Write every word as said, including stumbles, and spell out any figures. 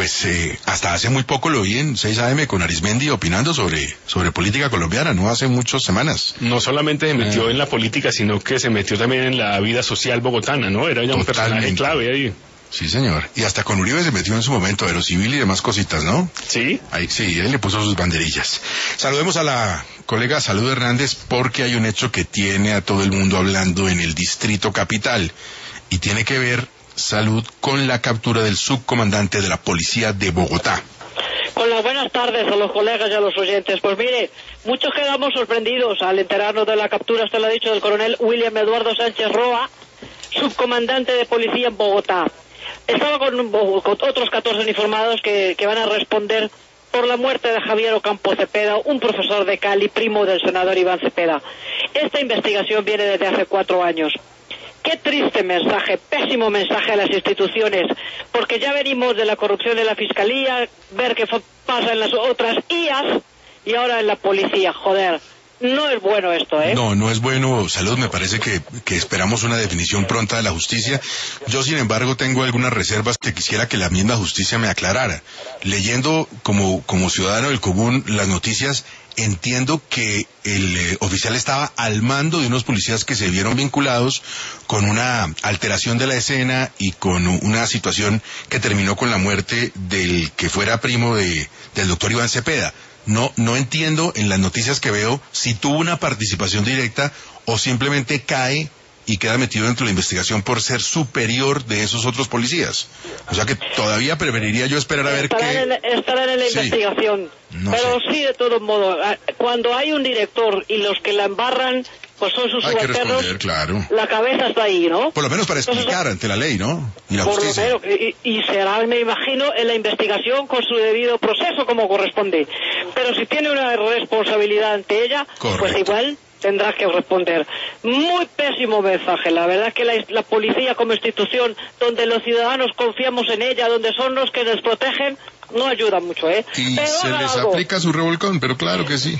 pues eh, hasta hace muy poco lo vi en seis A M con Arismendi opinando sobre, sobre política colombiana, no hace muchas semanas. No solamente se metió Ah. en la política, sino que se metió también en la vida social bogotana, ¿no? Era ya un personaje clave ahí. Sí, señor. Y hasta con Uribe se metió en su momento, Aerocivil y demás cositas, ¿no? Sí. Ahí sí, él le puso sus banderillas. Saludemos a la colega Salud Hernández porque hay un hecho que tiene a todo el mundo hablando en el Distrito Capital y tiene que ver, Salud, con la captura del subcomandante de la Policía de Bogotá. Hola, buenas tardes a los colegas y a los oyentes. Pues mire, muchos quedamos sorprendidos al enterarnos de la captura, usted lo ha dicho, del coronel William Eduardo Sánchez Roa, subcomandante de policía en Bogotá. Estaba con, con otros catorce uniformados que, que van a responder por la muerte de Javier Ocampo Cepeda, un profesor de Cali, primo del senador Iván Cepeda. Esta investigación viene desde hace cuatro años. Qué triste mensaje, pésimo mensaje a las instituciones, porque ya venimos de la corrupción en la Fiscalía, ver qué pasa en las otras I A S y ahora en la policía, joder. No es bueno esto, ¿eh? No, no es bueno, Salud, me parece que, que esperamos una definición pronta de la justicia. Yo, sin embargo, tengo algunas reservas que quisiera que la misma justicia me aclarara. Leyendo como, como ciudadano del común las noticias, entiendo que el eh, oficial estaba al mando de unos policías que se vieron vinculados con una alteración de la escena y con una situación que terminó con la muerte del que fuera primo de, del doctor Iván Cepeda. No, no entiendo en las noticias que veo si tuvo una participación directa o simplemente cae y queda metido dentro de la investigación por ser superior de esos otros policías. O sea que todavía preferiría yo esperar a ver estarán qué... En, estarán en la sí. investigación. No Pero sé. Sí, de todos modos, cuando hay un director y los que la embarran, pues son sus subalternos, claro. La cabeza está ahí, ¿no? Por lo menos para explicar Entonces, ante la ley, ¿no? Y la por justicia. Lo menos, y, y será, me imagino, en la investigación con su debido proceso como corresponde. Pero si tiene una responsabilidad ante ella, Correcto. Pues igual tendrá que responder. Muy pésimo mensaje. La verdad es que la, la policía como institución, donde los ciudadanos confiamos en ella, donde son los que nos protegen, no ayuda mucho, ¿eh? Y pero se les algo. aplica su revolcón, pero claro que sí.